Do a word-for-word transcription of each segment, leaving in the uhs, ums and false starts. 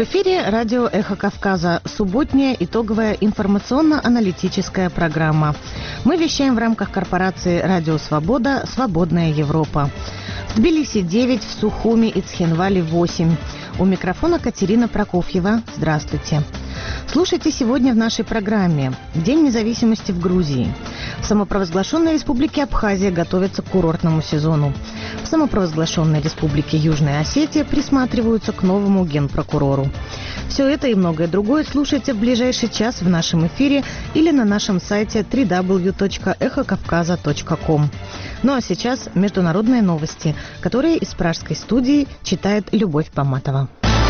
В эфире радио «Эхо Кавказа», субботняя итоговая информационно-аналитическая программа. Мы вещаем в рамках корпорации «Радио Свобода. Свободная Европа». В Тбилиси девять, в Сухуми и Цхинвале восемь. У микрофона Катерина Прокофьева. Здравствуйте. Слушайте сегодня в нашей программе «День независимости в Грузии». В самопровозглашенной республике Абхазия готовится к курортному сезону. В самопровозглашенной республике Южная Осетия присматриваются к новому генпрокурору. Все это и многое другое слушайте в ближайший час в нашем эфире или на нашем сайте дабл ю дабл ю дабл ю точка эхо кавказа точка ком. Ну а сейчас международные новости, которые из пражской студии читает Любовь Поматова.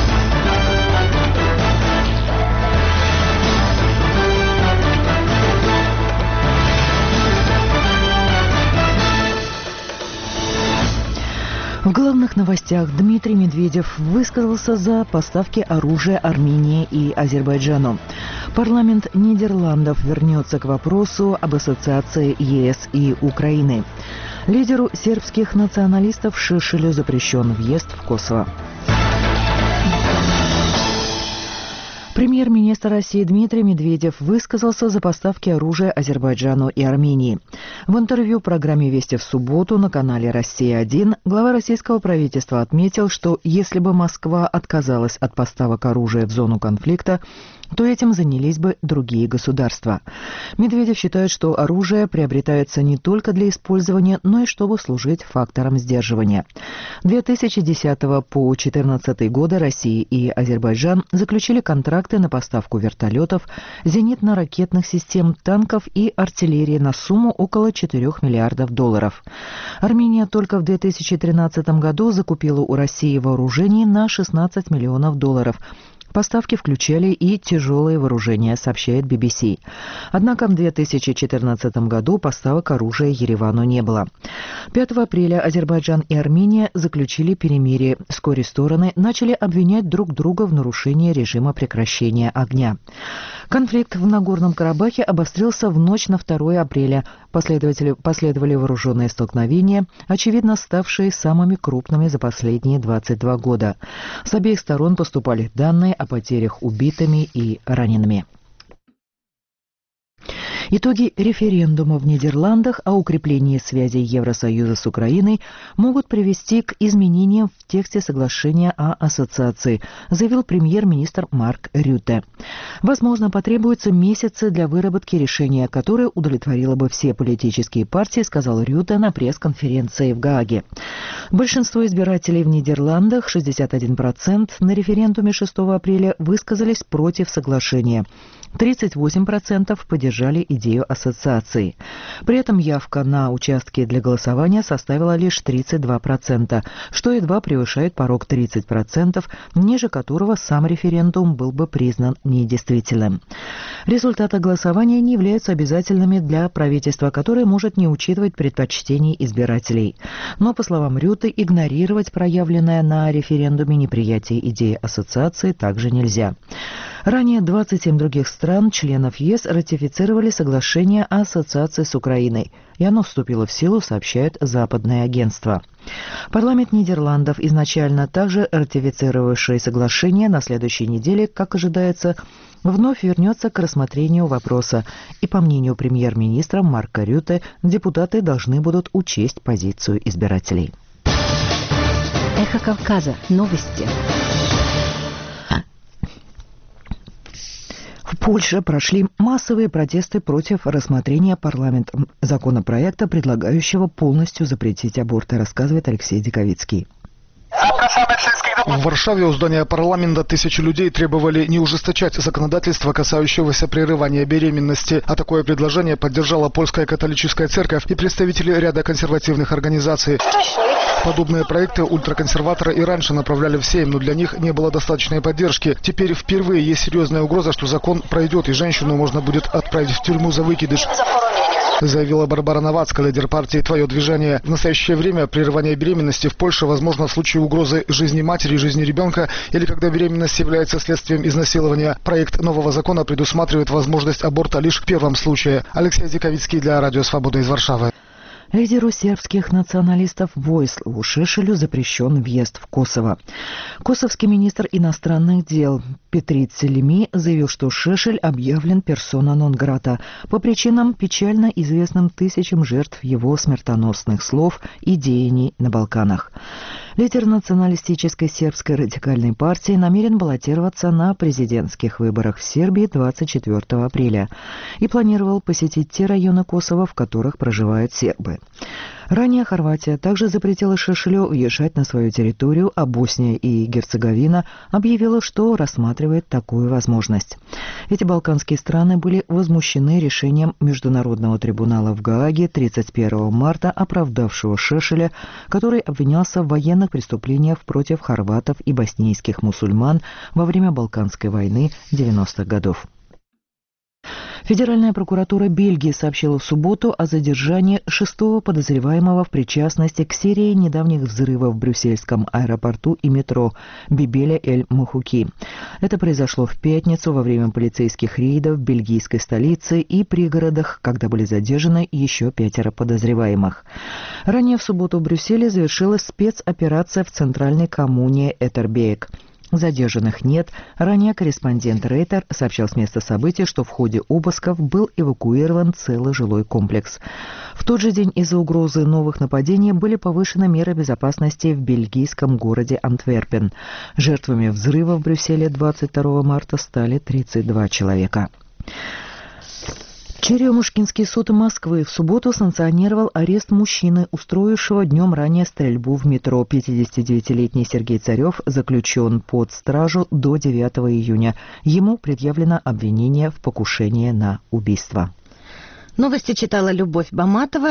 В главных новостях Дмитрий Медведев высказался за поставки оружия Армении и Азербайджану. Парламент Нидерландов вернется к вопросу об ассоциации ЕС и Украины. Лидеру сербских националистов Шишелю запрещен въезд в Косово. Премьер-министр России Дмитрий Медведев высказался за поставки оружия Азербайджану и Армении. В интервью программе «Вести в субботу» на канале «Россия-один» глава российского правительства отметил, что если бы Москва отказалась от поставок оружия в зону конфликта, то этим занялись бы другие государства. Медведев считает, что оружие приобретается не только для использования, но и чтобы служить фактором сдерживания. С две тысячи десятого по две тысячи четырнадцатый годы Россия и Азербайджан заключили контракты на поставку вертолетов, зенитно-ракетных систем, танков и артиллерии на сумму около четырёх миллиардов долларов. Армения только в две тысячи тринадцатом году закупила у России вооружений на шестнадцать миллионов долларов. Поставки включали и тяжелые вооружения, сообщает би би си. Однако в две тысячи четырнадцатом году поставок оружия Еревану не было. пятого апреля Азербайджан и Армения заключили перемирие. Вскоре стороны начали обвинять друг друга в нарушении режима прекращения огня. Конфликт в Нагорном Карабахе обострился в ночь на второе апреля. Последователи последовали вооруженные столкновения, очевидно ставшие самыми крупными за последние двадцать два года. С обеих сторон поступали данные о потерях убитыми и ранеными. Итоги референдума в Нидерландах о укреплении связей Евросоюза с Украиной могут привести к изменениям в тексте соглашения о ассоциации, заявил премьер-министр Марк Рютте. Возможно, потребуются месяцы для выработки решения, которое удовлетворило бы все политические партии, сказал Рютте на пресс-конференции в Гааге. Большинство избирателей в Нидерландах, шестьдесят один процент, на референдуме шестого апреля высказались против соглашения. тридцать восемь процентов поддержали идею ассоциации. При этом явка на участке для голосования составила лишь тридцать два процента, что едва превышает порог тридцать процентов, ниже которого сам референдум был бы признан недействительным. Результаты голосования не являются обязательными для правительства, которое может не учитывать предпочтений избирателей. Но, по словам Рютте, игнорировать проявленное на референдуме неприятие идеи ассоциации также нельзя. Ранее двадцать семь других стран, членов ЕС, ратифицировали соглашение о ассоциации с Украиной, и оно вступило в силу, сообщают западные агентства. Парламент Нидерландов, изначально также ратифицировавший соглашение, на следующей неделе, как ожидается, вновь вернется к рассмотрению вопроса, и, по мнению премьер-министра Марка Рютте, депутаты должны будут учесть позицию избирателей. Эхо Кавказа. Новости. В Польше прошли массовые протесты против рассмотрения парламентом законопроекта, предлагающего полностью запретить аборты, рассказывает Алексей Диковицкий. В Варшаве у здания парламента тысячи людей требовали не ужесточать законодательство, касающегося прерывания беременности. А такое предложение поддержала польская католическая церковь и представители ряда консервативных организаций. Подобные проекты ультраконсерваторы и раньше направляли в Сейм, но для них не было достаточной поддержки. Теперь впервые есть серьезная угроза, что закон пройдет и женщину можно будет отправить в тюрьму за выкидыш, заявила Барбара Новацкая, лидер партии «Твое движение». В настоящее время прерывание беременности в Польше возможно в случае угрозы жизни матери и жизни ребенка или когда беременность является следствием изнасилования. Проект нового закона предусматривает возможность аборта лишь в первом случае. Алексей Диковицкий для Радио Свобода из Варшавы. Лидеру сербских националистов Воиславу Шешелю запрещен въезд в Косово. Косовский министр иностранных дел Петрит Селими заявил, что Шешель объявлен персона нон-грата по причинам, печально известным тысячам жертв его смертоносных слов и деяний на Балканах. Лидер националистической сербской радикальной партии намерен баллотироваться на президентских выборах в Сербии двадцать четвёртого апреля и планировал посетить те районы Косово, в которых проживают сербы. Ранее Хорватия также запретила Шешелю въезжать на свою территорию, а Босния и Герцеговина объявила, что рассматривает такую возможность. Эти балканские страны были возмущены решением Международного трибунала в Гааге тридцать первого марта, оправдавшего Шешеля, который обвинялся в военных преступлениях против хорватов и боснийских мусульман во время Балканской войны девяностых годов. Федеральная прокуратура Бельгии сообщила в субботу о задержании шестого подозреваемого в причастности к серии недавних взрывов в брюссельском аэропорту и метро Бибеля-эль-Махуки. Это произошло в пятницу во время полицейских рейдов в бельгийской столице и пригородах, когда были задержаны еще пятеро подозреваемых. Ранее в субботу в Брюсселе завершилась спецоперация в центральной коммуне Этербейк. Задержанных нет. Ранее корреспондент Рейтер сообщал с места событий, что в ходе обысков был эвакуирован целый жилой комплекс. В тот же день из-за угрозы новых нападений были повышены меры безопасности в бельгийском городе Антверпен. Жертвами взрыва в Брюсселе двадцать второго марта стали тридцать два человека. Черемушкинский суд Москвы в субботу санкционировал арест мужчины, устроившего днем ранее стрельбу в метро. пятидесятидевятилетний Сергей Царев заключен под стражу до девятого июня. Ему предъявлено обвинение в покушении на убийство. Новости читала Любовь Баматова.